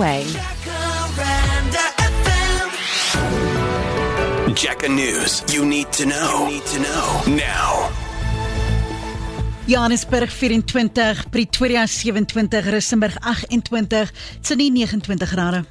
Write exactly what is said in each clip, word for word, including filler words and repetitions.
away. Jacka News. You need to know. You need to know now. Johannesburg vyf-en-twintig, Pretoria sewe-en-twintig, Rustenburg agt-en-twintig, Sydney negen-en-twintig grade.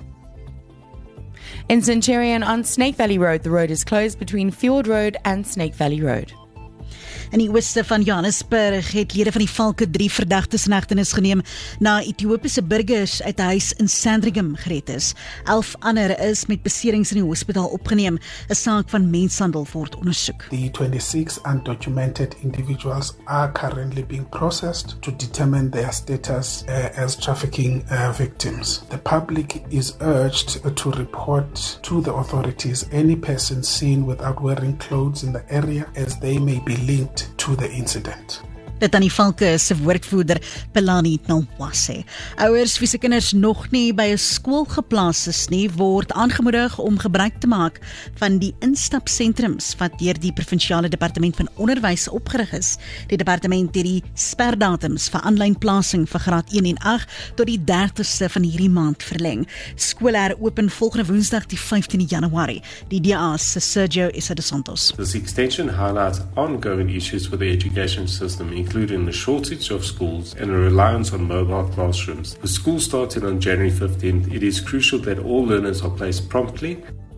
In Centurion on Snake Valley Road, the road is closed between Fjord Road and Snake Valley Road. In die ooste van Johannesburg het lede van die Valke drie verdagtes in hegtenis geneem na Ethiopiese burgers uit 'n huis in Sandringham gered is. Elf ander is met beserings in die hospitaal opgeneem. 'n Saak van menshandel word ondersoek. The twenty-six undocumented individuals are currently being processed to determine their status uh, as trafficking uh, victims. The public is urged to report to the authorities any person seen without wearing clothes in the area, as they may be linked to the incident. Dit aan die Valke se woordvoerder Pelani Nalwase. Ouers wie se kinders nog nie by 'n skool geplaas is nie, word aangemoedig om gebruik te maak van die instapsentrums wat deur die provinsiale departement van onderwys opgerig is. Die departement het die sperdatums vir aanlyn plasing vir graad een en agt tot die dertigste van hierdie maand verleng. Skole heropen volgende Woensdag die vyftiende Januarie. Die D A se Sergio Issa de Santos. This extension highlights ongoing issues with the education system, including the shortage of schools and a reliance on mobile classrooms. With school starting on January fifteenth, it is crucial that all learners are placed promptly.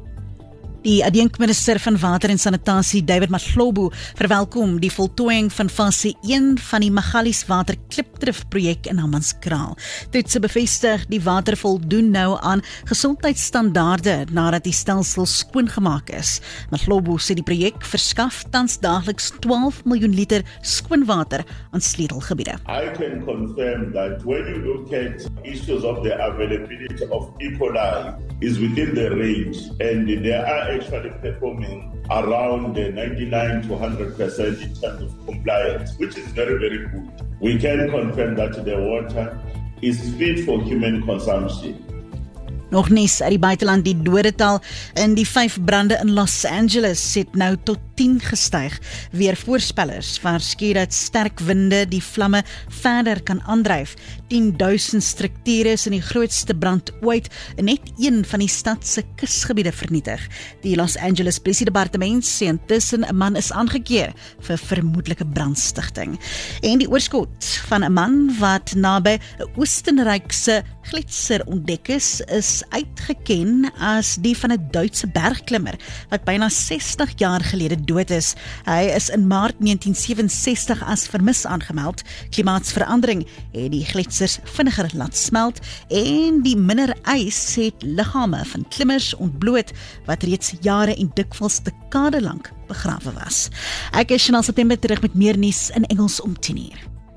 Die adjunkminister van Water en Sanitasie, David Mahlobo, verwelkom die voltooiing van fase een van die Magalies Water Klipdrift projek in Hammanskraal. Toetse bevestig die water voldoen nou aan gesondheidsstandaarde nadat die stelsel skoongemaak is. Mahlobo sê die projek verskaf tans daagliks twaalf miljoen liter skoonwater aan sleutelgebiede. I can confirm that when you look at issues of the availability of E. coli is within the range, and there are actually performing around ninety-nine to one hundred percent in terms of compliance, which is very, very good. We can confirm that the water is fit for human consumption. Nog nies uit die buiteland, die dodetal in die vyf brande in Los Angeles het nou tot tien gestyg. Weer voorspellers waarsku dat sterk winde die vlamme verder kan aandryf. tienduisend strukture is in die grootste brand ooit in net een van die stad se kusgebiede vernietig. Die Los Angeles Polisiedepartement sê intussen 'n man is aangekeer vir vermoedelike brandstigting. En die oorskot van 'n man wat naby 'n Oostenrykse glitser ontdek is, is uitgeken as die van 'n Duitse bergklimmer wat byna sestig jaar gelede dood is. Hy is in Maart negentien sewe-en-sestig as vermis aangemeld. Klimaatsverandering het die glitsers vinniger laat smelt en die minder ys het liggame van klimmers ontbloot wat reeds jare en dikwels dekade lank begrawe was. Ek is Chanel September terug met meer nuus in Engels om tien uur.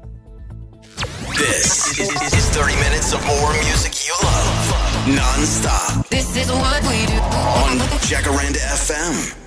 This is, is, is thirty minutes of more music you love, non-stop. This is what we do on Jacaranda F M.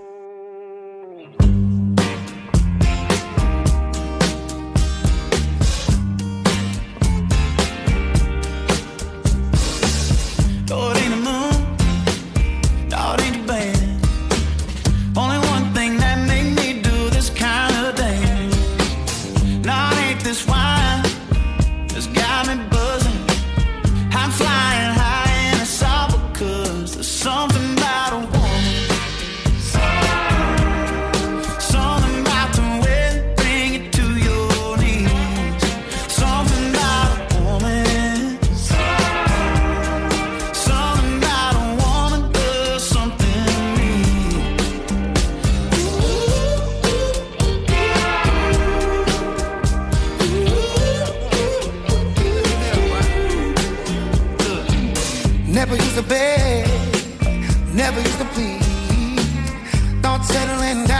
Never used to beg, never used to please. Thought settling down